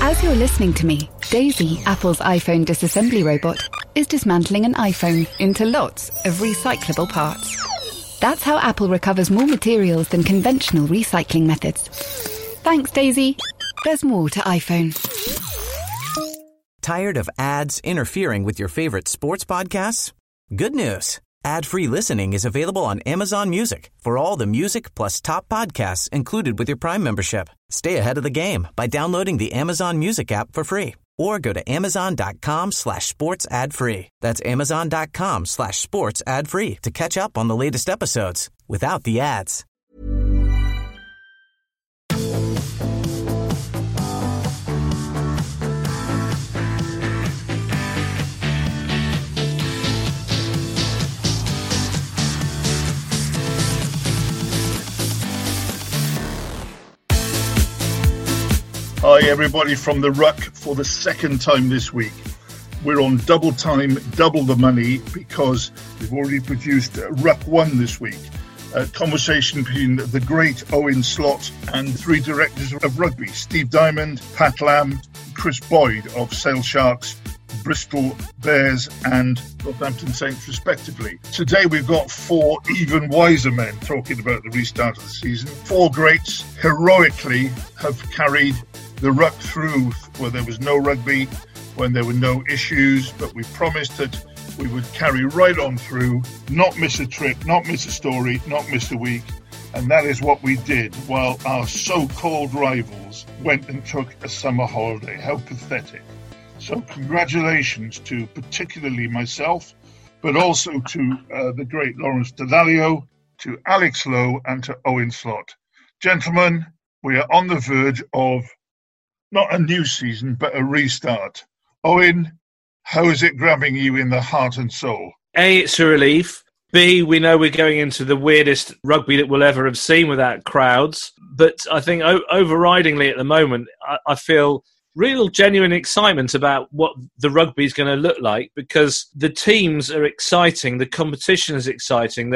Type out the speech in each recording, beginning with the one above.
As you're listening to me, Daisy, Apple's iPhone disassembly robot, is dismantling an iPhone into lots of recyclable parts. That's how Apple recovers more materials than conventional recycling methods. Thanks, Daisy. There's more to iPhone. Tired of ads interfering with your favorite sports podcasts? Good news. Ad-free listening is available on Amazon Music for all the music plus top podcasts included with your Prime membership. Stay ahead of the game by downloading the Amazon Music app for free or go to amazon.com/sports ad free. That's amazon.com/sports ad free to catch up on the latest episodes without the ads. Hi everybody from the Ruck for the second time this week. We're on double time, double the money because we've already produced Ruck 1 this week. A conversation between the great Owen Slot and three directors of rugby, Steve Diamond, Pat Lamb, Chris Boyd of Sale Sharks, Bristol Bears and Northampton Saints respectively. Today we've got four even wiser men talking about the restart of the season. Four greats heroically have carried the Ruck through where there was no rugby, when there were no issues, but we promised that we would carry right on through, not miss a trip, not miss a story, not miss a week. And that is what we did while our so-called rivals went and took a summer holiday. How pathetic. So congratulations to particularly myself, but also to the great Lawrence Dallaglio, to Alex Lowe and to Owen Slot. Gentlemen, we are on the verge of not a new season, but a restart. Owen, how is it grabbing you in the heart and soul? A, it's a relief. B, we know we're going into the weirdest rugby that we'll ever have seen without crowds. But I think overridingly at the moment, I feel real genuine excitement about what the rugby is going to look like because the teams are exciting, the competition is exciting,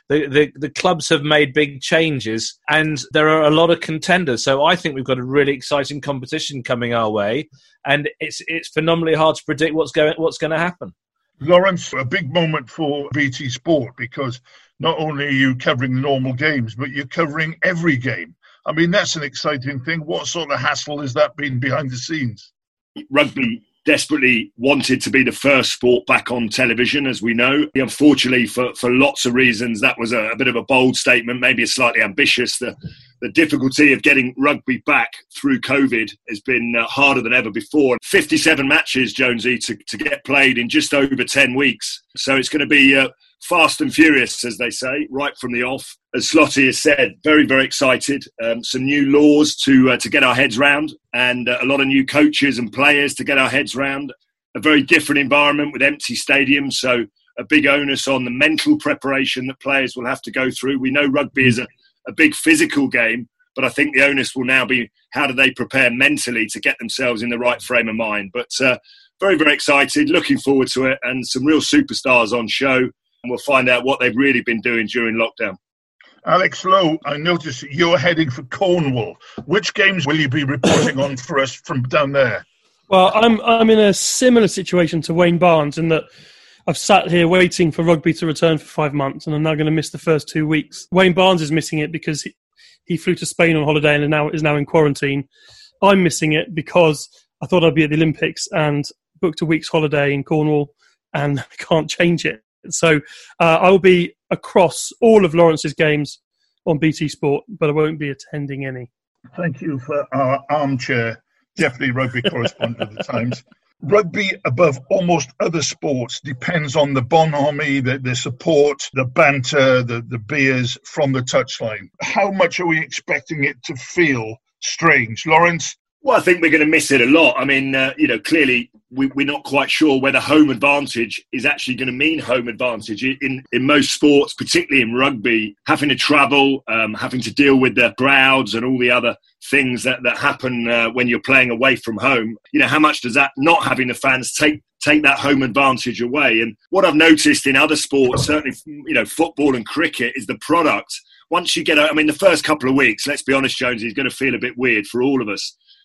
the clubs have made big changes and there are a lot of contenders. So I think we've got a really exciting competition coming our way and it's phenomenally hard to predict what's going to happen. Lawrence, a big moment for BT Sport because not only are you covering the normal games, but you're covering every game. I mean, that's an exciting thing. What sort of hassle has that been behind the scenes? Rugby desperately wanted to be the first sport back on television, as we know. Unfortunately, for lots of reasons, that was a bit of a bold statement, maybe slightly ambitious. The difficulty of getting rugby back through COVID has been harder than ever before. 57 matches, Jonesy, to get played in just over 10 weeks. So it's going to be fast and furious, as they say, right from the off. As Slotty has said, very, very excited. Some new laws to get our heads round and a lot of new coaches and players to get our heads round. A very different environment with empty stadiums, so a big onus on the mental preparation that players will have to go through. We know rugby is a big physical game, but I think the onus will now be how do they prepare mentally to get themselves in the right frame of mind. But very, very excited, looking forward to it, and some real superstars on show. And we'll find out what they've really been doing during lockdown. Alex Lowe, I noticed that you're heading for Cornwall. Which games will you be reporting on for us from down there? Well, I'm in a similar situation to Wayne Barnes in that I've sat here waiting for rugby to return for 5 months and I'm now going to miss the first 2 weeks. Wayne Barnes is missing it because he flew to Spain on holiday and is now in quarantine. I'm missing it because I thought I'd be at the Olympics and booked a week's holiday in Cornwall and I can't change it. So I will be across all of Lawrence's games on BT Sport, but I won't be attending any. Thank you for our armchair Deputy Rugby Correspondent of the Times. Rugby, above almost other sports, depends on the bonhomie, the support, the banter, the beers from the touchline. How much are we expecting it to feel strange? Lawrence? Well, I think we're going to miss it a lot. I mean, clearly we're not quite sure whether home advantage is actually going to mean home advantage. In most sports, particularly in rugby, having to travel, having to deal with the crowds and all the other things that happen when you're playing away from home, how much does that not having the fans take that home advantage away? And what I've noticed in other sports, certainly, football and cricket, is the product. Once you get the first couple of weeks, let's be honest, Jonesy, is going to feel a bit weird for all of us.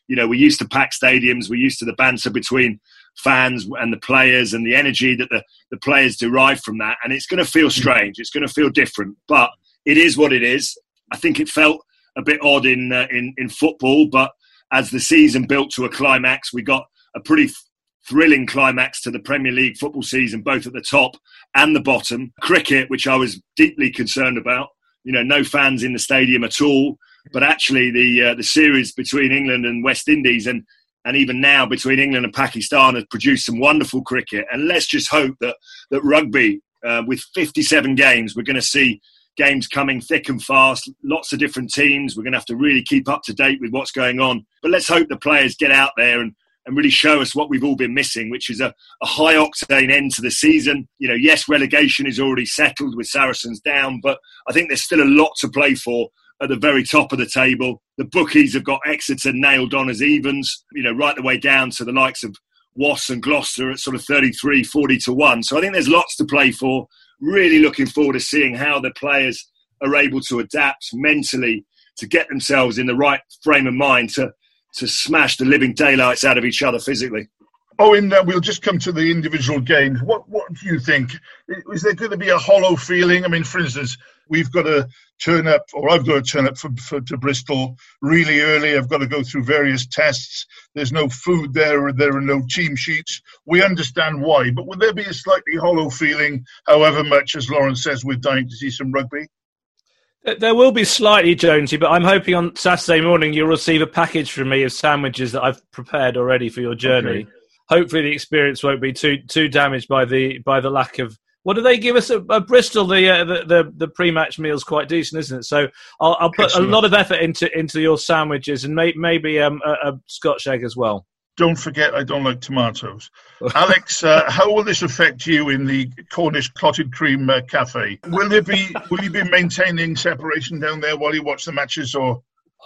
You know, we're used to packed stadiums. We're used to the banter between fans and the players and the energy that the players derive from that. And it's going to feel strange. It's going to feel different. But it is what it is. I think it felt a bit odd in football. But as the season built to a climax, we got a pretty thrilling climax to the Premier League football season, both at the top and the bottom. Cricket, which I was deeply concerned about. You know, no fans in the stadium at all. But actually, the series between England and West Indies and even now between England and Pakistan has produced some wonderful cricket. And let's just hope that rugby, with 57 games, we're going to see games coming thick and fast, lots of different teams. We're going to have to really keep up to date with what's going on. But let's hope the players get out there and really show us what we've all been missing, which is a high-octane end to the season. You know, yes, relegation is already settled with Saracens down, but I think there's still a lot to play for at the very top of the table. The bookies have got Exeter nailed on as evens, you know, right the way down to the likes of Wasps and Gloucester at sort of 33, 40 to 1. So I think there's lots to play for. Really looking forward to seeing how the players are able to adapt mentally to get themselves in the right frame of mind to smash the living daylights out of each other physically. Oh, and we'll just come to the individual games. What do you think? Is there going to be a hollow feeling? I mean, for instance, we've got to turn up, or I've got to turn up to Bristol really early. I've got to go through various tests. There's no food there, or there are no team sheets. We understand why, but will there be a slightly hollow feeling, however much, as Lawrence says, we're dying to see some rugby? There will be slightly, Jonesy, but I'm hoping on Saturday morning you'll receive a package from me of sandwiches that I've prepared already for your journey. Okay. Hopefully the experience won't be too damaged by the lack of. What do they give us at Bristol? The pre-match meal's quite decent, isn't it? So I'll put Excellent. A lot of effort into your sandwiches and maybe a Scotch egg as well. Don't forget, I don't like tomatoes. Alex, how will this affect you in the Cornish clotted cream cafe? Will you be maintaining separation down there while you watch the matches, or?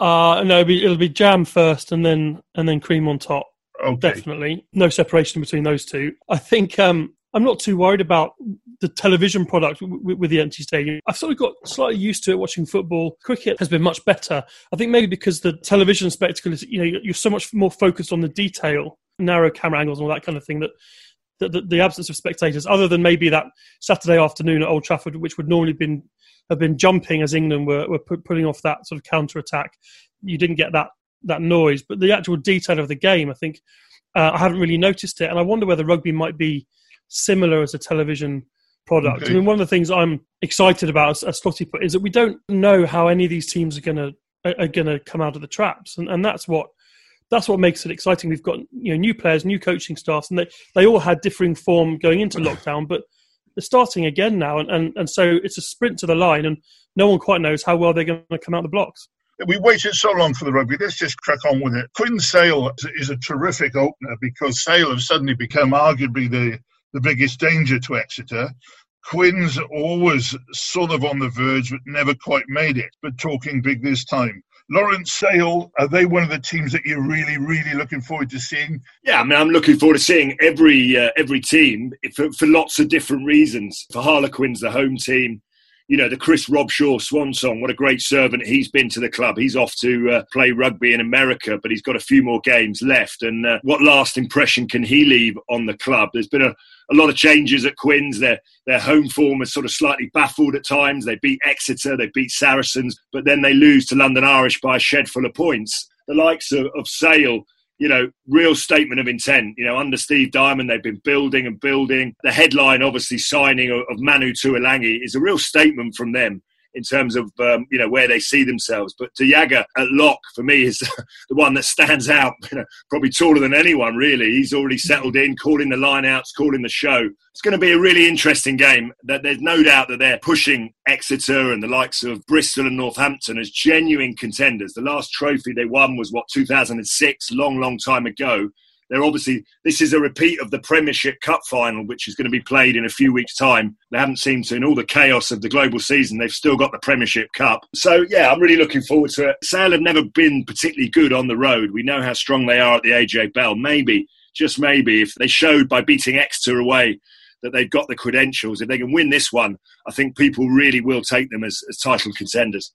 No, it'll be jam first and then cream on top. Okay. Definitely. No separation between those two. I think I'm not too worried about the television product with the empty stadium. I've sort of got slightly used to it watching football. Cricket has been much better. I think maybe because the television spectacle is, you know, you're so much more focused on the detail, narrow camera angles and all that kind of thing, that the absence of spectators, other than maybe that Saturday afternoon at Old Trafford, which would normally have been jumping as England were putting off that sort of counter-attack, you didn't get that noise. But the actual detail of the game, I think, I haven't really noticed it. And I wonder whether rugby might be similar as a television product. Okay. I mean, one of the things I'm excited about, as Slotty put, is that we don't know how any of these teams are going to come out of the traps, and that's what makes it exciting. We've got, you know, new players, new coaching staffs, and they all had differing form going into lockdown, but they're starting again now, and so it's a sprint to the line, and no one quite knows how well they're going to come out the blocks. We waited so long for the rugby. Let's just crack on with it. Quinn Sale is a terrific opener because Sale have suddenly become arguably the biggest danger to Exeter. Quinn's always sort of on the verge, but never quite made it. But talking big this time. Lawrence, Sale, are they one of the teams that you're really, really looking forward to seeing? Yeah, I mean, I'm looking forward to seeing every team for lots of different reasons. For Harlequins, the home team, you know, the Chris Robshaw swan song, what a great servant he's been to the club. He's off to play rugby in America, but he's got a few more games left. And what last impression can he leave on the club? There's been a lot of changes at Quins. Their home form is sort of slightly baffled at times. They beat Exeter, they beat Saracens, but then they lose to London Irish by a shed full of points. The likes of Sale, you know, real statement of intent. You know, under Steve Diamond, they've been building and building. The headline, obviously, signing of Manu Tuolangi is a real statement from them in terms of, you know, where they see themselves. But De Jager at lock, for me, is the one that stands out, you know, probably taller than anyone, really. He's already settled in, calling the line-outs, calling the show. It's going to be a really interesting game. There's no doubt that they're pushing Exeter and the likes of Bristol and Northampton as genuine contenders. The last trophy they won was, 2006, long time ago. They're obviously, this is a repeat of the Premiership Cup final, which is going to be played in a few weeks' time. They haven't seemed to, in all the chaos of the global season, they've still got the Premiership Cup. So, yeah, I'm really looking forward to it. Sale have never been particularly good on the road. We know how strong they are at the AJ Bell. Maybe, just maybe, if they showed by beating Exeter away that they've got the credentials, if they can win this one, I think people really will take them as title contenders.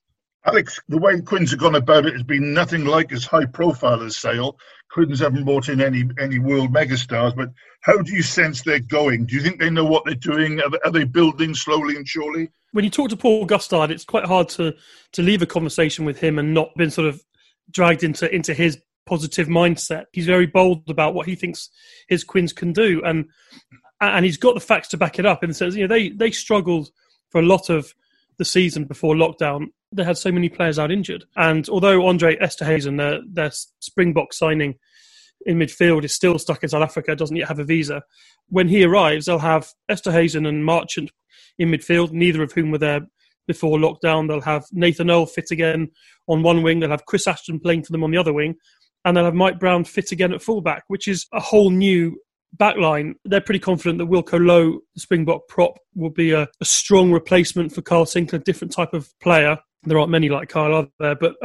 Alex, the way Quins have gone about it has been nothing like as high profile as Sale. Quins haven't brought in any world megastars, but how do you sense they're going? Do you think they know what they're doing? Are they building slowly and surely? When you talk to Paul Gustard, it's quite hard to leave a conversation with him and not been sort of dragged into his positive mindset. He's very bold about what he thinks his Quins can do, and he's got the facts to back it up. In the sense, they struggled for a lot of the season before lockdown. They had so many players out injured, and although Andre Esterhuizen, their Springbok signing in midfield, is still stuck in South Africa, doesn't yet have a visa. When he arrives, they'll have Esterhuizen and Marchant in midfield, neither of whom were there before lockdown. They'll have Nathan Earl fit again on one wing. They'll have Chris Ashton playing for them on the other wing. And they'll have Mike Brown fit again at fullback, which is a whole new backline. They're pretty confident that Wilco Low, the Springbok prop, will be a strong replacement for Carl Sinclair, different type of player. There aren't many like Carl out there. But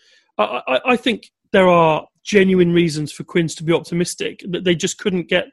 I think there are genuine reasons for Quins to be optimistic. That they just couldn't get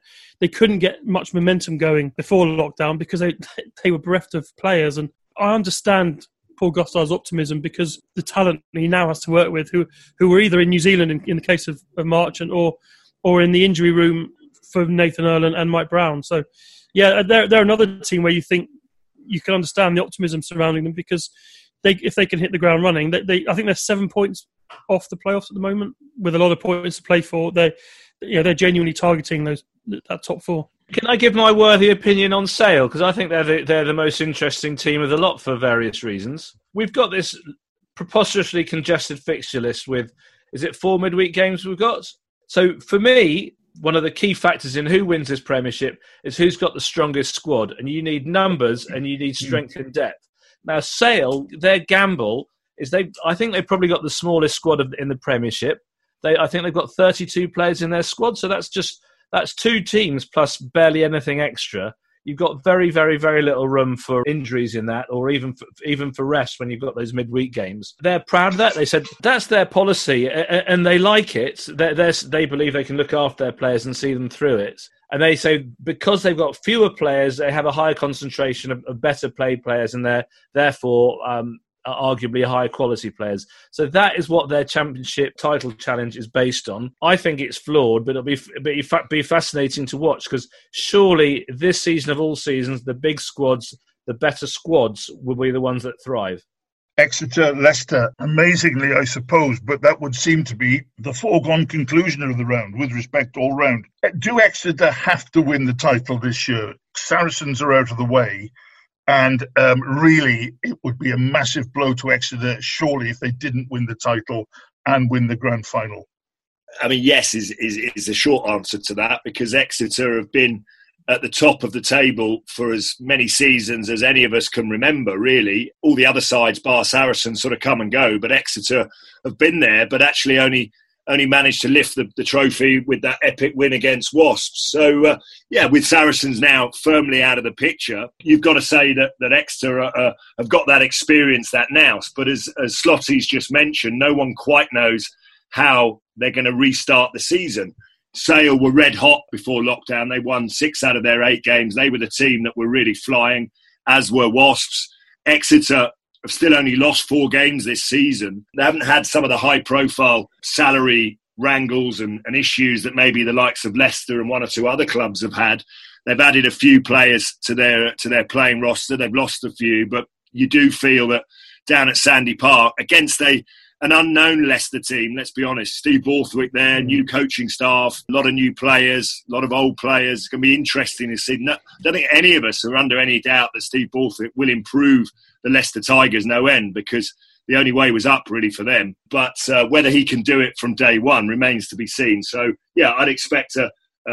much momentum going before lockdown because they were bereft of players. And I understand Paul Gustard's optimism because the talent he now has to work with, who were either in New Zealand in the case of Marchant or in the injury room for Nathan Earl and Mike Brown. So, yeah, they're another team where you think you can understand the optimism surrounding them because if they can hit the ground running, I think they're 7 points off the playoffs at the moment with a lot of points to play for. They're genuinely targeting that top four. Can I give my worthy opinion on Sale? Because I think they're the most interesting team of the lot for various reasons. We've got this preposterously congested fixture list with, is it 4 midweek games we've got? So for me, one of the key factors in who wins this Premiership is who's got the strongest squad. And you need numbers and you need strength and depth. Now, Sale, their gamble is I think they've probably got the smallest squad in the Premiership. I think they've got 32 players in their squad. So that's 2 teams plus barely anything extra. You've got very, very, very little room for injuries in that, or even for rest when you've got those midweek games. They're proud of that. They said that's their policy, and they like it. They believe they can look after their players and see them through it. And they say because they've got fewer players, they have a higher concentration of better paid players, and they're therefore arguably higher quality players. So that is what their championship title challenge is based on. I think it's flawed, but it'll be fascinating to watch because surely this season of all seasons, the big squads, the better squads will be the ones that thrive. Exeter, Leicester, amazingly, I suppose, but that would seem to be the foregone conclusion of the round with respect all round. Do Exeter have to win the title this year? Saracens are out of the way. And really, it would be a massive blow to Exeter, surely, if they didn't win the title and win the grand final. I mean, yes is a short answer to that because Exeter have been at the top of the table for as many seasons as any of us can remember, really. All the other sides, bar Saracens, sort of come and go, but Exeter have been there, but actually only managed to lift the trophy with that epic win against Wasps. So, with Saracens now firmly out of the picture, you've got to say that Exeter have got that experience, that nous. But as Slotty's just mentioned, no one quite knows how they're going to restart the season. Sale were red hot before lockdown. They won 6 out of their 8 games. They were the team that were really flying, as were Wasps. Exeter have still only lost 4 games this season. They haven't had some of the high-profile salary wrangles and issues that maybe the likes of Leicester and 1 or 2 other clubs have had. They've added a few players to their playing roster. They've lost a few, but you do feel that down at Sandy Park, against an unknown Leicester team, let's be honest, Steve Borthwick there, new coaching staff, a lot of new players, a lot of old players. It's going to be interesting to see. I don't think any of us are under any doubt that Steve Borthwick will improve the Leicester Tigers no end because the only way was up really for them. But whether he can do it from day one remains to be seen. So, yeah, I'd expect a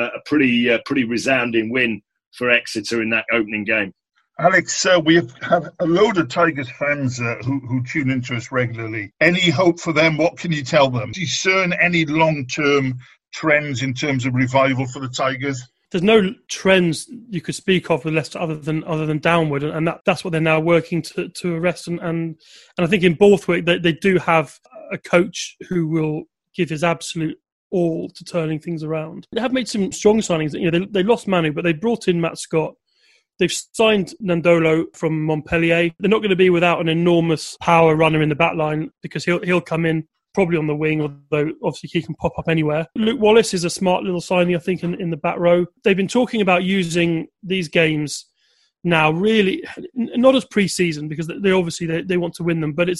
pretty resounding win for Exeter in that opening game. Alex, we have a load of Tigers fans who tune into us regularly. Any hope for them? What can you tell them? Discern any long-term trends in terms of revival for the Tigers? There's no trends you could speak of with Leicester other than downward, and that's what they're now working to arrest. And I think in Borthwick they do have a coach who will give his absolute all to turning things around. They have made some strong signings. They lost Manu, but they brought in Matt Scott, They've signed Nandolo from Montpellier. They're not going to be without an enormous power runner in the back line because he'll come in probably on the wing, although obviously he can pop up anywhere. Luke Wallace is a smart little signing, I think, in the back row. They've been talking about using these games now really not as pre-season because they obviously they want to win them, but it's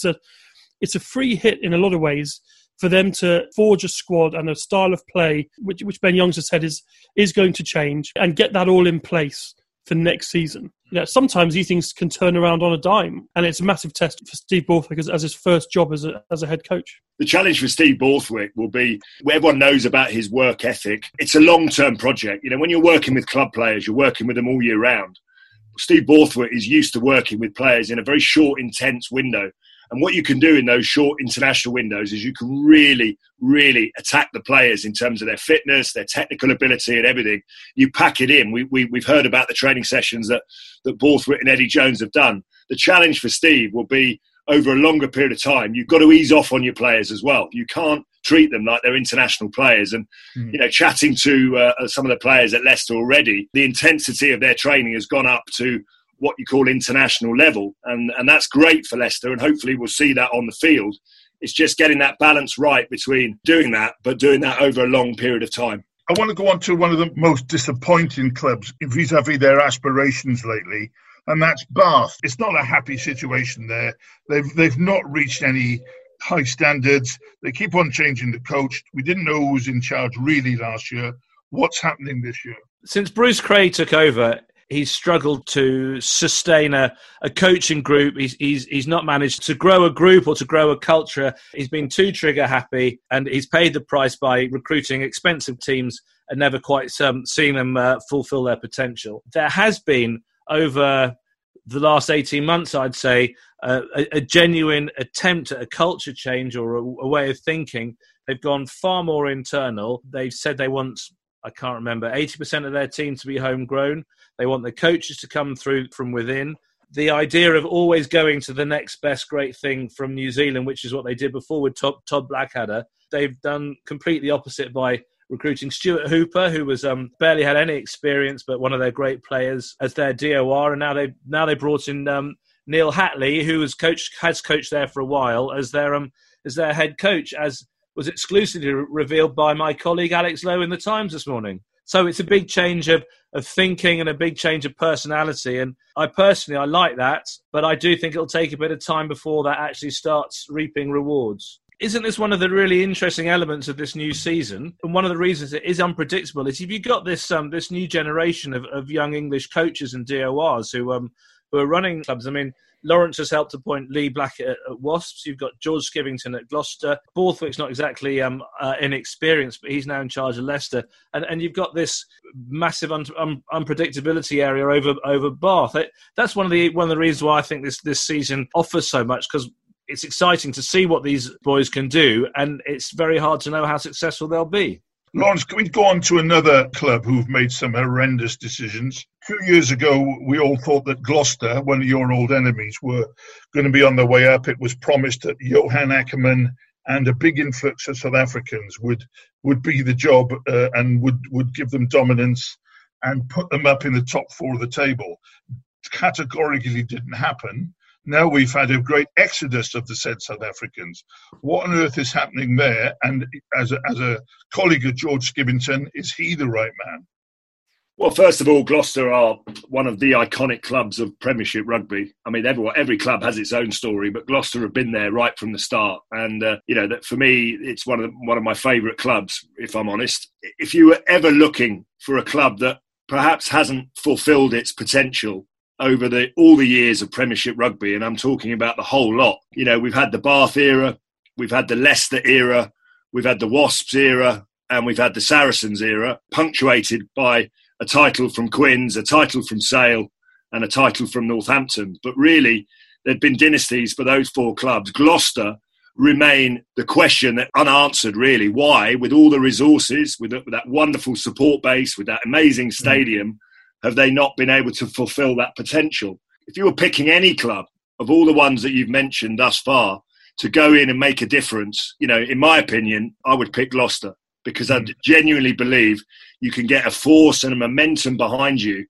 a free hit in a lot of ways for them to forge a squad and a style of play, which Ben Youngs has said is going to change, and get that all in place for next season. Sometimes these things can turn around on a dime, and it's a massive test for Steve Borthwick as his first job as a head coach. The challenge for Steve Borthwick will be, everyone knows about his work ethic. It's a long-term project. When you're working with club players, you're working with them all year round. Steve Borthwick is used to working with players in a very short, intense window. And what you can do in those short international windows is you can really, really attack the players in terms of their fitness, their technical ability and everything. You pack it in. We've heard about the training sessions that Borthwick and Eddie Jones have done. The challenge for Steve will be over a longer period of time. You've got to ease off on your players as well. You can't treat them like they're international players. And, chatting to some of the players at Leicester already, the intensity of their training has gone up to what you call international level. And that's great for Leicester, and hopefully we'll see that on the field. It's just getting that balance right between doing that, but doing that over a long period of time. I want to go on to one of the most disappointing clubs vis-à-vis their aspirations lately, and that's Bath. It's not a happy situation there. They've not reached any high standards. They keep on changing the coach. We didn't know who was in charge really last year. What's happening this year? Since Bruce Craig took over, he's struggled to sustain a coaching group. He's not managed to grow a group or to grow a culture. He's been too trigger happy, and he's paid the price by recruiting expensive teams and never quite seeing them fulfill their potential. There has been, over the last 18 months, I'd say, a genuine attempt at a culture change or a way of thinking. They've gone far more internal. They've said they want, I can't remember, 80% of their team to be homegrown. They want the coaches to come through from within. The idea of always going to the next best great thing from New Zealand, which is what they did before with Todd Blackadder. They've done completely opposite by recruiting Stuart Hooper, who was barely had any experience, but one of their great players, as their DOR. And now they brought in Neil Hatley, who has coached there for a while, as their head coach, as was exclusively revealed by my colleague Alex Lowe in the Times this morning. So it's a big change of thinking and a big change of personality. And I like that, but I do think it'll take a bit of time before that actually starts reaping rewards. Isn't this one of the really interesting elements of this new season? And one of the reasons it is unpredictable is if you've got this new generation of young English coaches and DORs who are running clubs. I mean, Lawrence has helped appoint Lee Blackett at Wasps. You've got George Skivington at Gloucester. Borthwick's not exactly inexperienced, but he's now in charge of Leicester. And you've got this massive unpredictability area over Bath. That's one of the reasons why I think this season offers so much, because it's exciting to see what these boys can do, and it's very hard to know how successful they'll be. Lawrence, can we go on to another club who've made some horrendous decisions? 2 years ago, we all thought that Gloucester, one of your old enemies, were going to be on their way up. It was promised that Johan Ackermann and a big influx of South Africans would be the job and would give them dominance and put them up in the top four of the table. Categorically didn't happen. Now we've had a great exodus of the said South Africans. What on earth is happening there? And as a colleague of George Skivington, is he the right man? Well, first of all, Gloucester are one of the iconic clubs of Premiership rugby. I mean, every club has its own story, but Gloucester have been there right from the start. And that for me, it's one of my favourite clubs, if I'm honest. If you were ever looking for a club that perhaps hasn't fulfilled its potential over all the years of Premiership rugby, and I'm talking about the whole lot. We've had the Bath era, we've had the Leicester era, we've had the Wasps era, and we've had the Saracens era, punctuated by a title from Quins, a title from Sale, and a title from Northampton. But really, there'd been dynasties for those four clubs. Gloucester remain the question that unanswered, really. Why, with all the resources, with that wonderful support base, with that amazing stadium, have they not been able to fulfil that potential? If you were picking any club of all the ones that you've mentioned thus far to go in and make a difference, in my opinion, I would pick Gloucester, because I genuinely believe you can get a force and a momentum behind you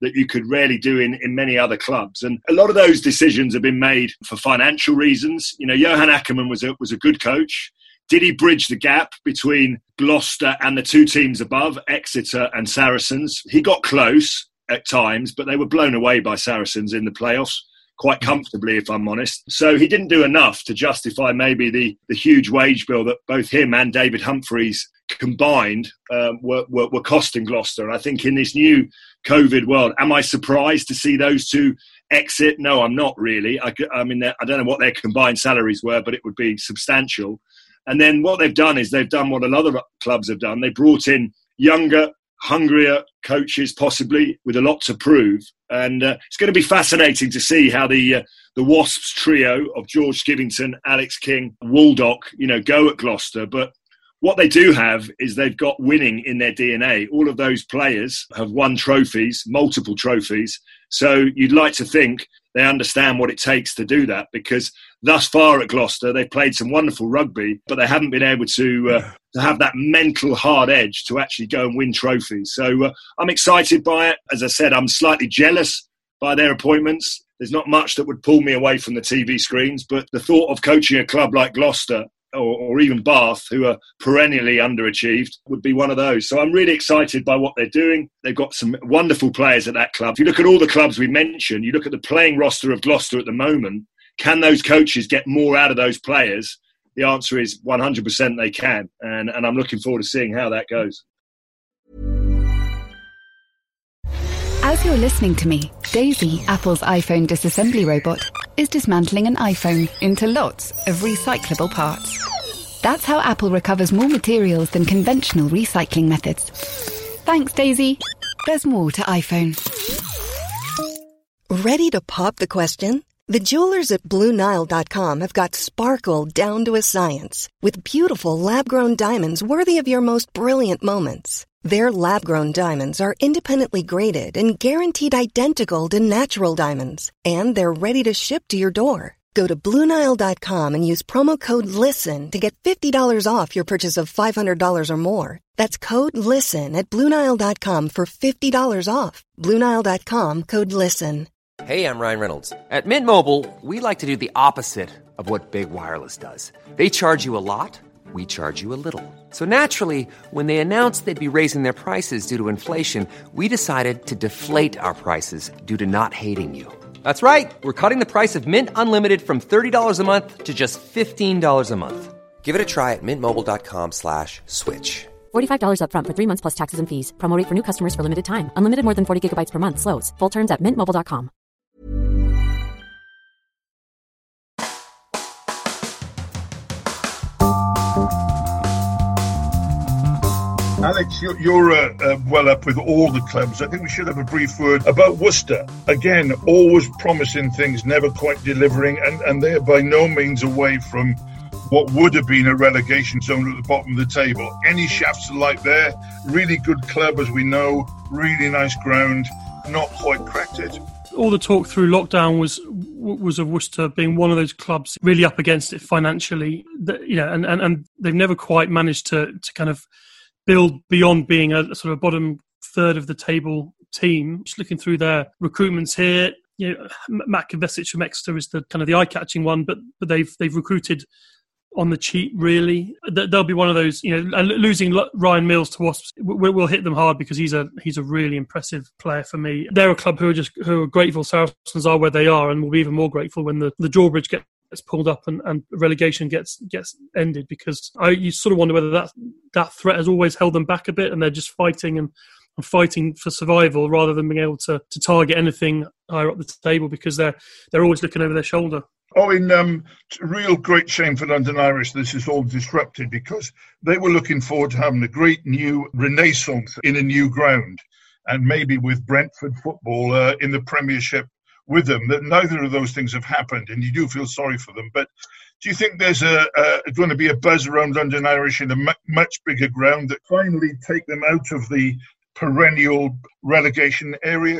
that you could rarely do in many other clubs. And a lot of those decisions have been made for financial reasons. You know, Johan Ackermann was a good coach. Did he bridge the gap between Gloucester and the two teams above, Exeter and Saracens? He got close at times, but they were blown away by Saracens in the playoffs quite comfortably, if I'm honest. So he didn't do enough to justify maybe the huge wage bill that both him and David Humphreys combined were costing Gloucester. And I think in this new COVID world, am I surprised to see those two exit? No, I'm not really. I mean, I don't know what their combined salaries were, but it would be substantial. And then what they've done is they've done what a lot of clubs have done. They brought in younger, hungrier coaches, possibly with a lot to prove. And it's going to be fascinating to see how the Wasps trio of George Skivington, Alex King, Waldock, go at Gloucester. But what they do have is they've got winning in their DNA. All of those players have won trophies, multiple trophies. So you'd like to think they understand what it takes to do that, because thus far at Gloucester, they've played some wonderful rugby, but they haven't been able to have that mental hard edge to actually go and win trophies. So I'm excited by it. As I said, I'm slightly jealous by their appointments. There's not much that would pull me away from the TV screens, but the thought of coaching a club like Gloucester or even Bath, who are perennially underachieved, would be one of those. So I'm really excited by what they're doing. They've got some wonderful players at that club. If you look at all the clubs we mentioned, you look at the playing roster of Gloucester at the moment, can those coaches get more out of those players? The answer is 100% they can. And I'm looking forward to seeing how that goes. As you're listening to me, Daisy, Apple's iPhone disassembly robot, is dismantling an iPhone into lots of recyclable parts. That's how Apple recovers more materials than conventional recycling methods. Thanks, Daisy. There's more to iPhone. Ready to pop the question? The jewelers at BlueNile.com have got sparkle down to a science with beautiful lab-grown diamonds worthy of your most brilliant moments. Their lab-grown diamonds are independently graded and guaranteed identical to natural diamonds, and they're ready to ship to your door. Go to BlueNile.com and use promo code LISTEN to get $50 off your purchase of $500 or more. That's code LISTEN at BlueNile.com for $50 off. BlueNile.com, code LISTEN. Hey, I'm Ryan Reynolds. At Mint Mobile, we like to do the opposite of what Big Wireless does. They charge you a lot. We charge you a little. So naturally, when they announced they'd be raising their prices due to inflation, we decided to deflate our prices due to not hating you. That's right. We're cutting the price of Mint Unlimited from $30 a month to just $15 a month. Give it a try at mintmobile.com/switch. $45 up front for 3 months plus taxes and fees. Promo rate for new customers for limited time. Unlimited more than 40 gigabytes per month. Slows full terms at mintmobile.com. Alex, you're well up with all the clubs. I think we should have a brief word about Worcester. Again, always promising things, never quite delivering, and they're by no means away from what would have been a relegation zone at the bottom of the table. Any shafts alike there. Really good club, as we know. Really nice ground. Not quite cracked it. All the talk through lockdown was of Worcester being one of those clubs really up against it financially. And they've never quite managed to kind of build beyond being a sort of bottom third of the table team. Just looking through their recruitments here, Matt Kovacic from Exeter is the kind of the eye-catching one, but they've recruited on the cheap, really. They'll be one of those, and losing Ryan Mills to Wasps will hit them hard, because he's a really impressive player for me. They're a club who are grateful Saracens are where they are, and will be even more grateful when the drawbridge gets pulled up and relegation gets ended, because you sort of wonder whether that threat has always held them back a bit, and they're just fighting for survival rather than being able to target anything higher up the table, because they're always looking over their shoulder. Oh, real great shame for London Irish this is all disrupted, because they were looking forward to having a great new renaissance in a new ground, and maybe with Brentford football in the Premiership with them. That neither of those things have happened, and you do feel sorry for them. But do you think there's going to be a buzz around London Irish in a much bigger ground that finally take them out of the perennial relegation areas?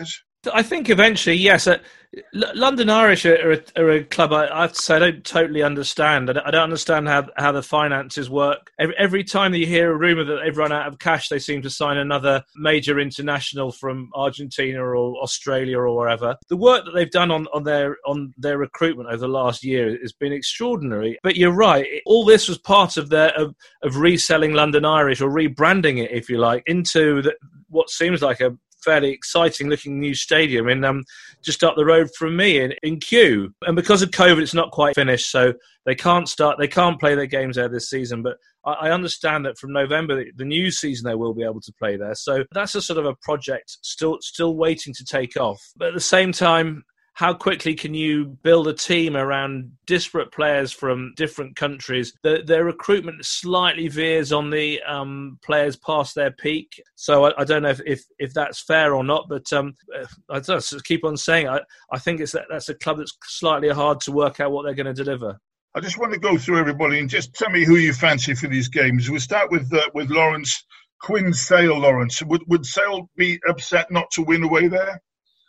I think eventually, yes. London Irish are a club I have to say I don't totally understand. I don't understand how the finances work. Every time that you hear a rumour that they've run out of cash, they seem to sign another major international from Argentina or Australia or wherever. The work that they've done on their recruitment over the last year has been extraordinary. But you're right, all this was part of reselling London Irish, or rebranding it, if you like, into what seems like a fairly exciting looking new stadium in just up the road from me in Kew. And because of COVID, it's not quite finished, so they can't play their games there this season. But I understand that from November, the new season, they will be able to play there. So that's a sort of a project still waiting to take off. But at the same time, how quickly can you build a team around disparate players from different countries? Their recruitment slightly veers on the players past their peak. So I don't know if that's fair or not, but I just keep on saying I think that's a club that's slightly hard to work out what they're going to deliver. I just want to go through everybody and just tell me who you fancy for these games. We'll start with Lawrence, Quinn Sale. Lawrence, would Sale be upset not to win away there?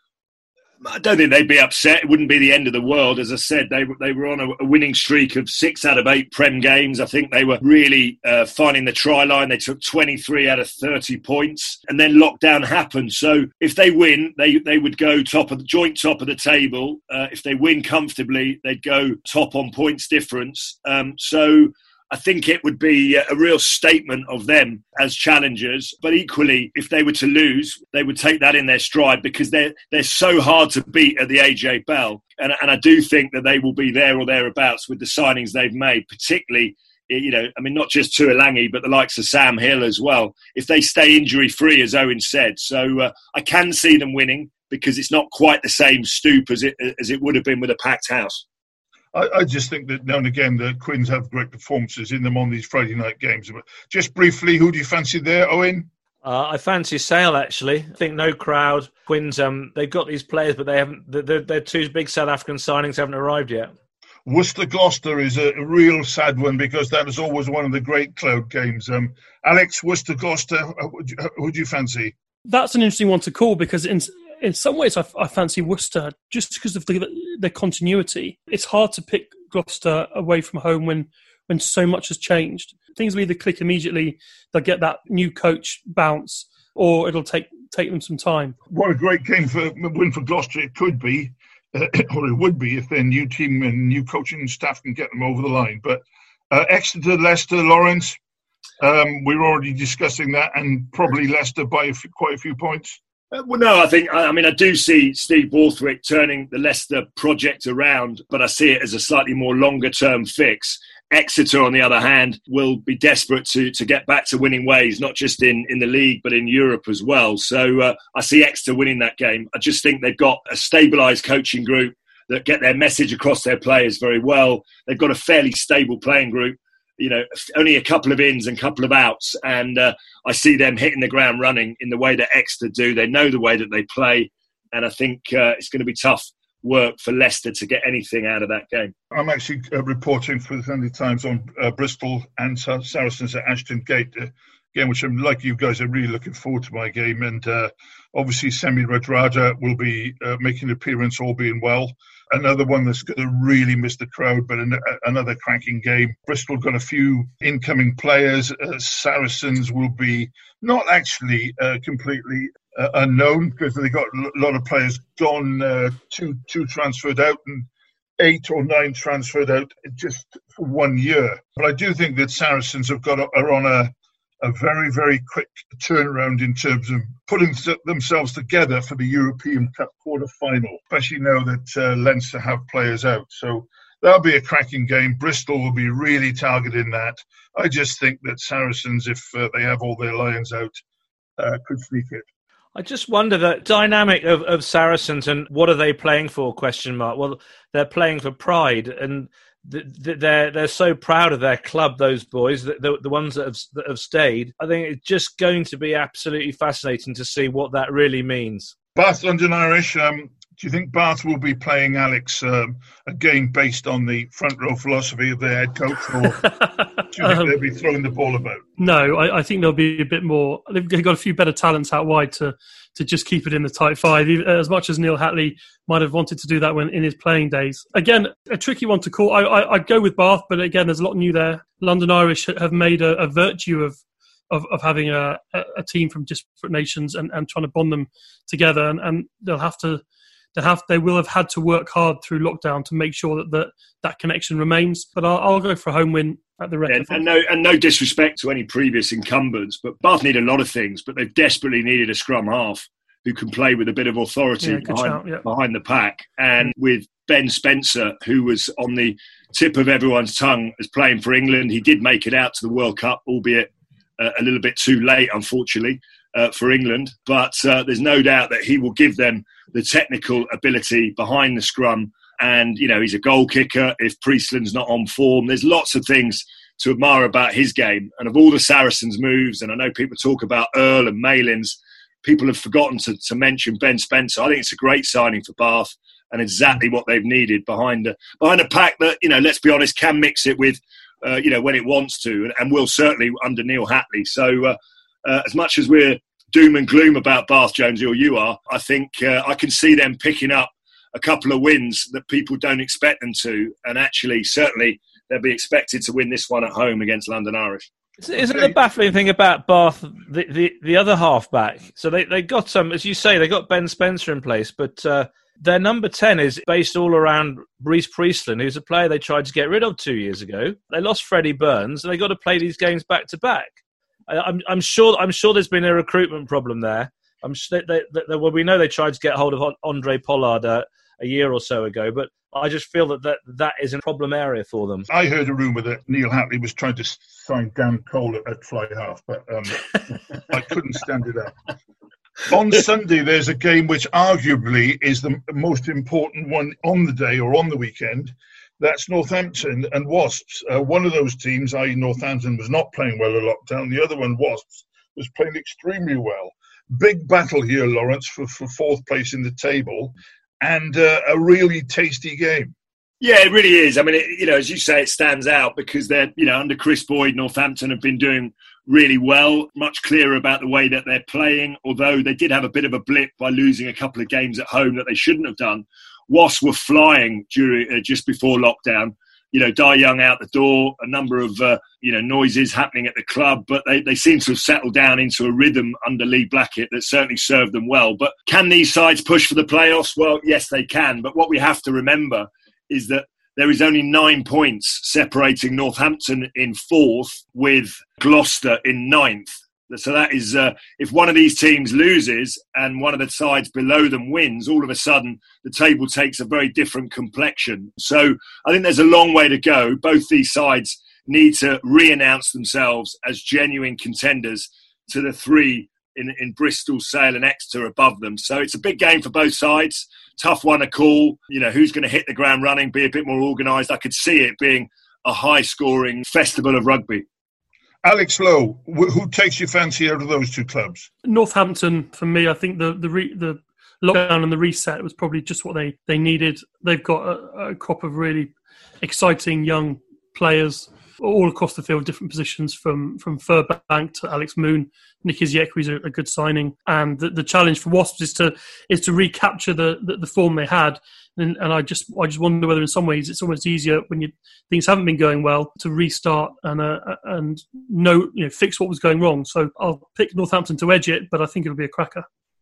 I don't think they'd be upset. It wouldn't be the end of the world. As I said, they were on a winning streak of 6 out of 8 Prem games. I think they were really finding the try line. They took 23 out of 30 points, and then lockdown happened. So if they win, they would go joint top of the table. If they win comfortably, they'd go top on points difference. So I think it would be a real statement of them as challengers. But equally, if they were to lose, they would take that in their stride, because they're so hard to beat at the AJ Bell. And I do think that they will be there or thereabouts with the signings they've made, particularly, not just Tuilagi, but the likes of Sam Hill as well, if they stay injury-free, as Owen said. So I can see them winning, because it's not quite the same stoop as it would have been with a packed house. I just think that now and again the Quins have great performances in them on these Friday night games. But just briefly, who do you fancy there, Owen? I fancy Sale, actually. I think no crowd. Quins, they've got these players, but they haven't. Their 2 big South African signings haven't arrived yet. Worcester-Gloucester is a real sad one, because that is always one of the great cloud games. Alex, Worcester-Gloucester, who do you fancy? That's an interesting one to call, because in some ways, I fancy Worcester just because of their continuity. It's hard to pick Gloucester away from home when so much has changed. Things will either click immediately, they'll get that new coach bounce, or it'll take them some time. What a great win for Gloucester it could be, or it would be, if their new team and new coaching staff can get them over the line. But Exeter, Leicester, Lawrence, we're already discussing that, and probably Leicester by quite a few points. Well, no, I do see Steve Borthwick turning the Leicester project around, but I see it as a slightly more longer-term fix. Exeter, on the other hand, will be desperate to get back to winning ways, not just in the league, but in Europe as well. So I see Exeter winning that game. I just think they've got a stabilised coaching group that get their message across their players very well. They've got a fairly stable playing group. Only a couple of ins and a couple of outs, and I see them hitting the ground running in the way that Exeter do. They know the way that they play, and I think it's going to be tough work for Leicester to get anything out of that game. I'm actually reporting for the Sunday Times on Bristol and Saracens at Ashton Gate, game which I'm, like you guys, are really looking forward to my game, and obviously Semi Radradra will be making an appearance, all being well. Another one that's going to really miss the crowd, but another cracking game. Bristol got a few incoming players. Saracens will be not actually completely unknown, because they got a lot of players gone, two transferred out and 8 or 9 transferred out just for 1 year. But I do think that Saracens are on a very, very quick turnaround in terms of putting themselves together for the European Cup quarter-final, especially now that Leinster have players out. So that'll be a cracking game. Bristol will be really targeting that. I just think that Saracens, if they have all their lions out, could sneak it. I just wonder the dynamic of Saracens, and what are they playing for, ? Well, they're playing for pride, and they're so proud of their club, those boys, the ones that have stayed. I think it's just going to be absolutely fascinating to see what that really means. Bath London Irish, Do you think Bath will be playing, Alex, a game based on the front row philosophy of their head coach, or do you think they'll be throwing the ball about? No, I think there'll be a bit more. They've got a few better talents out wide to just keep it in the tight five, as much as Neil Hatley might have wanted to do that when in his playing days. Again, a tricky one to call. I'd go with Bath, but again, there's a lot new there. London Irish have made a virtue of having a team from different nations and trying to bond them together, and they will have had to work hard through lockdown to make sure that connection remains. But I'll go for a home win at the Rec. And no disrespect to any previous incumbents, but Bath need a lot of things, but they've desperately needed a scrum half who can play with a bit of authority behind the pack. And with Ben Spencer, who was on the tip of everyone's tongue as playing for England, he did make it out to the World Cup, albeit a little bit too late, unfortunately, for England. But there's no doubt that he will give them the technical ability behind the scrum. And, he's a goal kicker if Priestland's not on form. There's lots of things to admire about his game. And of all the Saracens' moves, and I know people talk about Earl and Malins, people have forgotten to mention Ben Spencer. I think it's a great signing for Bath and exactly what they've needed behind a pack that, let's be honest, can mix it with, when it wants to, and will certainly under Neil Hatley. So as much as we're doom and gloom about Bath, Jonesy, or you are, I think I can see them picking up a couple of wins that people don't expect them to, and actually, certainly, they'll be expected to win this one at home against London Irish. Isn't the baffling thing about Bath the other halfback? So they got some, as you say, they got Ben Spencer in place, but their number 10 is based all around Reece Priestland, who's a player they tried to get rid of 2 years ago. They lost Freddie Burns, and they got to play these games back to back. I'm sure there's been a recruitment problem there. I'm sure we know they tried to get hold of Andre Pollard a year or so ago, but I just feel that is a problem area for them. I heard a rumour that Neil Hatley was trying to sign Dan Cole at fly half, but I couldn't stand it up. On Sunday, there's a game which arguably is the most important one on the day or on the weekend. That's Northampton and Wasps. One of those teams, i.e. Northampton, was not playing well in lockdown. The other one, Wasps, was playing extremely well. Big battle here, Lawrence, for fourth place in the table, and a really tasty game. Yeah, it really is. I mean, as you say, it stands out because they're, under Chris Boyd, Northampton have been doing really well, much clearer about the way that they're playing, although they did have a bit of a blip by losing a couple of games at home that they shouldn't have done. Wasps were flying just before lockdown. Dai Young out the door, a number of, noises happening at the club, but they seem to have settled down into a rhythm under Lee Blackett that certainly served them well. But can these sides push for the playoffs? Well, yes, they can. But what we have to remember is that there is only 9 points separating Northampton in fourth with Gloucester in ninth. So that is, if one of these teams loses and one of the sides below them wins, all of a sudden the table takes a very different complexion. So I think there's a long way to go. Both these sides need to re-announce themselves as genuine contenders to the three in Bristol, Sale and Exeter above them. So it's a big game for both sides. Tough one to call. Who's going to hit the ground running, be a bit more organised. I could see it being a high-scoring festival of rugby. Alex Lowe, who takes your fancy out of those two clubs? Northampton, for me, I think the lockdown and the reset was probably just what they needed. They've got a crop of really exciting young players all across the field, different positions from Furbank to Alex Moon. Nick Iziekwe is a good signing. And the challenge for Wasps is to recapture the form they had. And I just wonder whether in some ways it's almost easier when things haven't been going well to restart and fix what was going wrong. So I'll pick Northampton to edge it, but I think it'll be a cracker.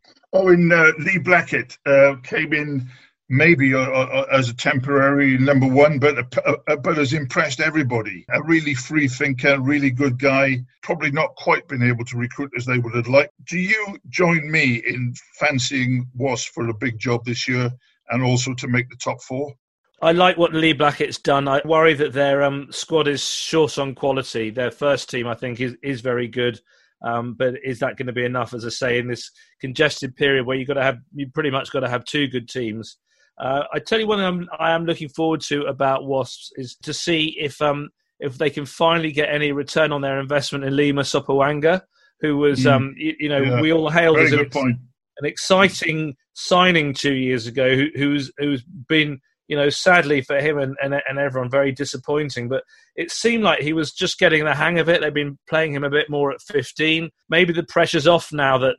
Lee Blackett came in maybe as a temporary number one, but has impressed everybody. A really free thinker, really good guy. Probably not quite been able to recruit as they would have liked. Do you join me in fancying Wasps for a big job this year and also to make the top four? I like what Lee Blackett's done. I worry that their squad is short on quality. Their first team, I think, is very good. But is that going to be enough, as I say, in this congested period where you pretty much got to have two good teams? I tell you, one I am looking forward to about Wasps is to see if they can finally get any return on their investment in Lima Sopawanga, who was, we all hailed Very good point. an exciting signing 2 years ago who's been, sadly for him and everyone, very disappointing. But it seemed like he was just getting the hang of it. They've been playing him a bit more at 15. Maybe the pressure's off now that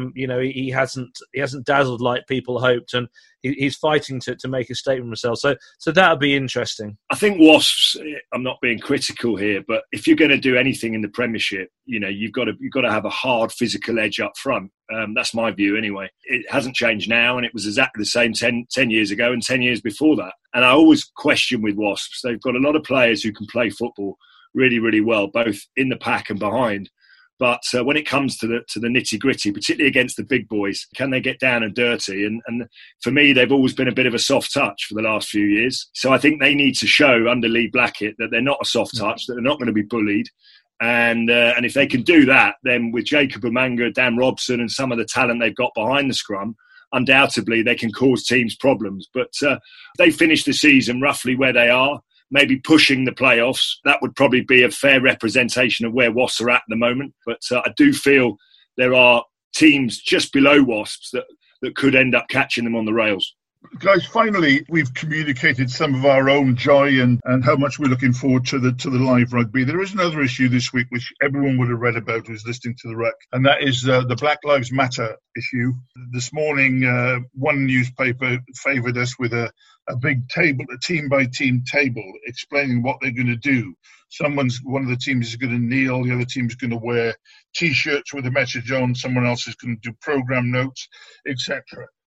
he hasn't dazzled like people hoped, and he's fighting to make a statement himself. So that'll be interesting. I think Wasps, I'm not being critical here, but if you're going to do anything in the Premiership, you've got to have a hard physical edge up front. That's my view anyway. It hasn't changed now, and it was exactly the same 10 years ago and 10 years before that. And I always question with Wasps, they've got a lot of players who can play football really, really well, both in the pack and behind. But when it comes to the nitty gritty, particularly against the big boys, can they get down and dirty? And for me, they've always been a bit of a soft touch for the last few years. So I think they need to show under Lee Blackett that they're not a soft touch, that they're not going to be bullied. And if they can do that, then with Jacob Umanga, Dan Robson and some of the talent they've got behind the scrum, undoubtedly they can cause teams problems. But they finish the season roughly where they are, maybe pushing the playoffs. That would probably be a fair representation of where Wasps are at the moment. But I do feel there are teams just below Wasps that could end up catching them on the rails. Guys, finally, we've communicated some of our own joy and how much we're looking forward to the live rugby. There is another issue this week which everyone would have read about who's listening to the Ruck, and that is the Black Lives Matter issue. This morning, one newspaper favoured us with a big table, a team-by-team table, explaining what they're going to do. One of the teams is going to kneel, the other team is going to wear T-shirts with a message on, someone else is going to do programme notes, etc.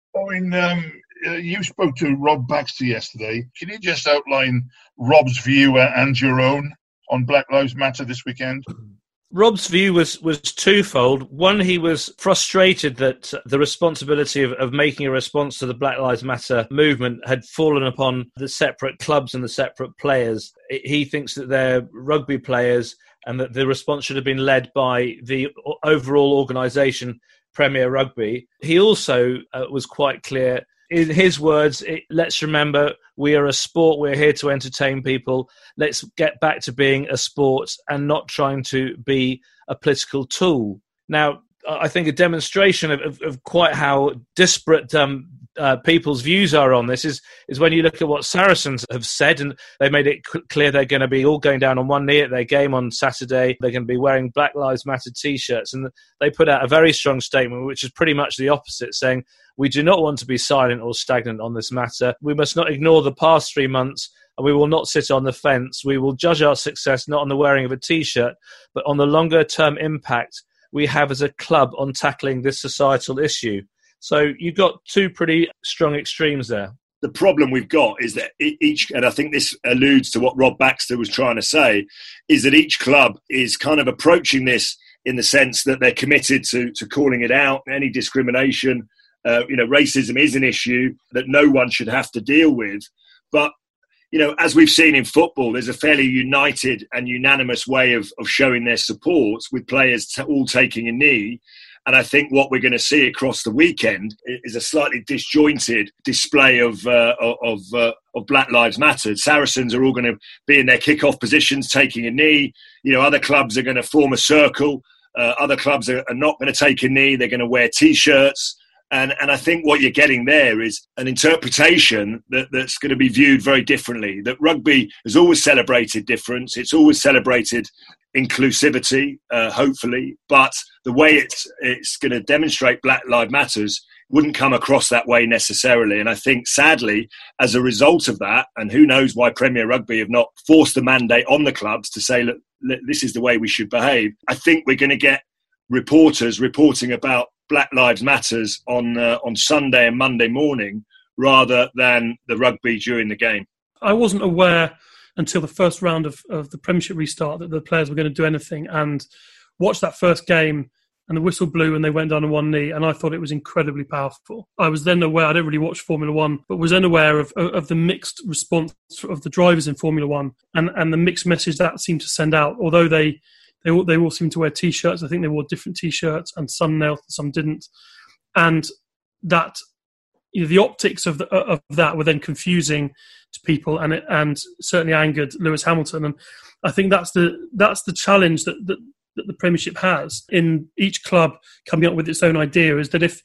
Owen, you spoke to Rob Baxter yesterday. Can you just outline Rob's view and your own on Black Lives Matter this weekend? Rob's view was twofold. One, he was frustrated that the responsibility of making a response to the Black Lives Matter movement had fallen upon the separate clubs and the separate players. He thinks that they're rugby players and that the response should have been led by the overall organisation, Premier Rugby. He also was quite clear. In his words, let's remember we are a sport. We're here to entertain people. Let's get back to being a sport and not trying to be a political tool. Now, I think a demonstration of quite how disparate people's views are on this is when you look at what Saracens have said, and they made it clear they're going to be all going down on one knee at their game on Saturday. They're going to be wearing Black Lives Matter T-shirts, and they put out a very strong statement, which is pretty much the opposite, saying, we do not want to be silent or stagnant on this matter. We must not ignore the past 3 months, and we will not sit on the fence. We will judge our success not on the wearing of a T-shirt, but on the longer-term impact we have as a club on tackling this societal issue. So you've got two pretty strong extremes there. The problem we've got is that each, and I think this alludes to what Rob Baxter was trying to say, is that each club is kind of approaching this in the sense that they're committed to calling it out, any discrimination. Racism is an issue that no one should have to deal with. But, as we've seen in football, there's a fairly united and unanimous way of showing their support with players all taking a knee. And I think what we're going to see across the weekend is a slightly disjointed display of Black Lives Matter. Saracens are all going to be in their kick-off positions, taking a knee. Other clubs are going to form a circle. Other clubs are not going to take a knee. They're going to wear T-shirts. And I think what you're getting there is an interpretation that's going to be viewed very differently. That rugby has always celebrated difference. It's always celebrated inclusivity, hopefully. But the way it's going to demonstrate Black Lives Matters wouldn't come across that way necessarily. And I think, sadly, as a result of that, and who knows why Premier Rugby have not forced the mandate on the clubs to say, look, this is the way we should behave, I think we're going to get reporters reporting about Black Lives Matters on Sunday and Monday morning rather than the rugby during the game. I wasn't aware until the first round of the Premiership restart that the players were going to do anything, and watched that first game and the whistle blew and they went down on one knee, and I thought it was incredibly powerful. I was then aware, I don't really watch Formula One, but was then aware of the mixed response of the drivers in Formula One and the mixed message that seemed to send out. Although they all seemed to wear T-shirts. I think they wore different T-shirts, and some knelt, some didn't. And that, the optics of that were then confusing to people, and certainly angered Lewis Hamilton. And I think that's the challenge that the Premiership has in each club coming up with its own idea, is that if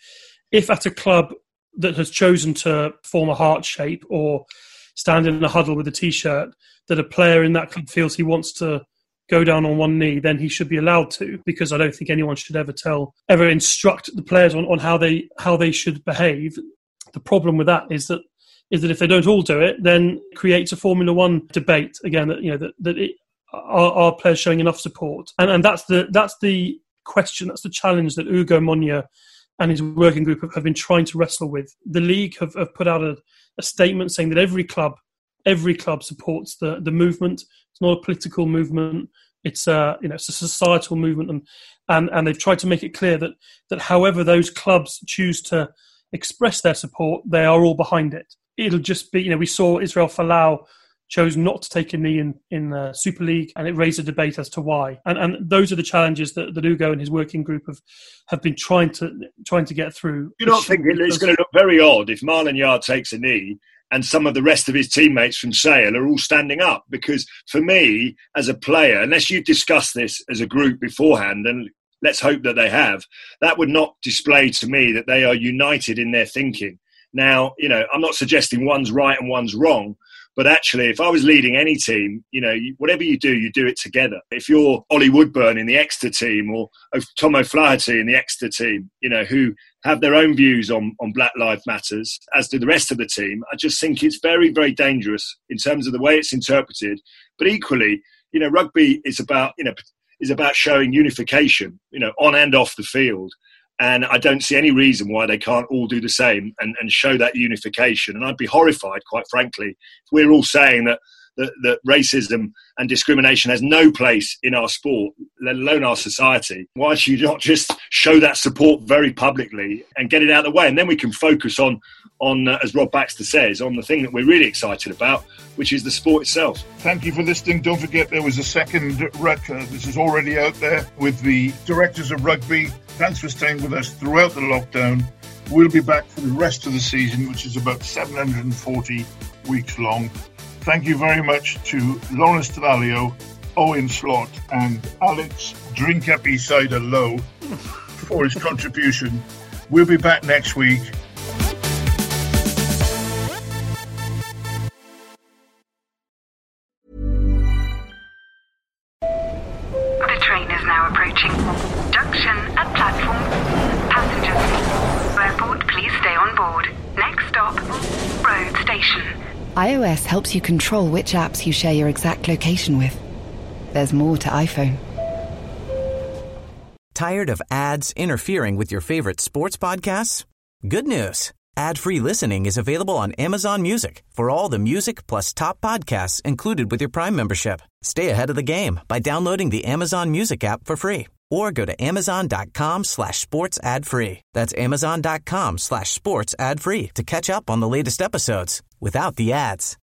if at a club that has chosen to form a heart shape or stand in a huddle with a T-shirt, that a player in that club feels he wants to go down on one knee, then he should be allowed to, because I don't think anyone should ever instruct the players on how they should behave. The problem with that is that if they don't all do it, then it creates a Formula One debate again. That are players showing enough support, and that's the question, that's the challenge that Ugo Monye and his working group have been trying to wrestle with. The league have put out a statement saying that every club supports the movement. It's not a political movement. It's a societal movement, and they've tried to make it clear that however those clubs choose to express their support, they are all behind it. It'll just be, we saw Israel Folau chose not to take a knee in the Super League, and it raised a debate as to why. And those are the challenges that Ugo and his working group have been trying to get through. You're not thinking it's going to look very odd if Marlon Yard takes a knee and some of the rest of his teammates from Sale are all standing up? Because for me, as a player, unless you've discussed this as a group beforehand, and let's hope that they have, that would not display to me that they are united in their thinking. Now, I'm not suggesting one's right and one's wrong, but actually, if I was leading any team, whatever you do it together. If you're Ollie Woodburn in the Exeter team or Tom O'Flaherty in the Exeter team, who have their own views on Black Lives Matters, as do the rest of the team, I just think it's very, very dangerous in terms of the way it's interpreted. But equally, rugby is about showing unification, on and off the field. And I don't see any reason why they can't all do the same and show that unification. And I'd be horrified, quite frankly, if we're all saying that racism and discrimination has no place in our sport, let alone our society. Why should you not just show that support very publicly and get it out of the way? And then we can focus on as Rob Baxter says, on the thing that we're really excited about, which is the sport itself. Thank you for listening. Don't forget there was a second ruck. This is already out there with the directors of rugby. Thanks for staying with us throughout the lockdown. We'll be back for the rest of the season, which is about 740 weeks long. Thank you very much to Lawrence Talalio, Owen Slot, and Alex Drink Up Cider Low for his contribution. We'll be back next week. The train is now approaching. Junction at platform. Passengers, airport, please stay on board. Next stop, road station. iOS helps you control which apps you share your exact location with. There's more to iPhone. Tired of ads interfering with your favorite sports podcasts? Good news. Ad-free listening is available on Amazon Music for all the music plus top podcasts included with your Prime membership. Stay ahead of the game by downloading the Amazon Music app for free or go to amazon.com/sports ad free. That's amazon.com/sports ad free to catch up on the latest episodes without the ads.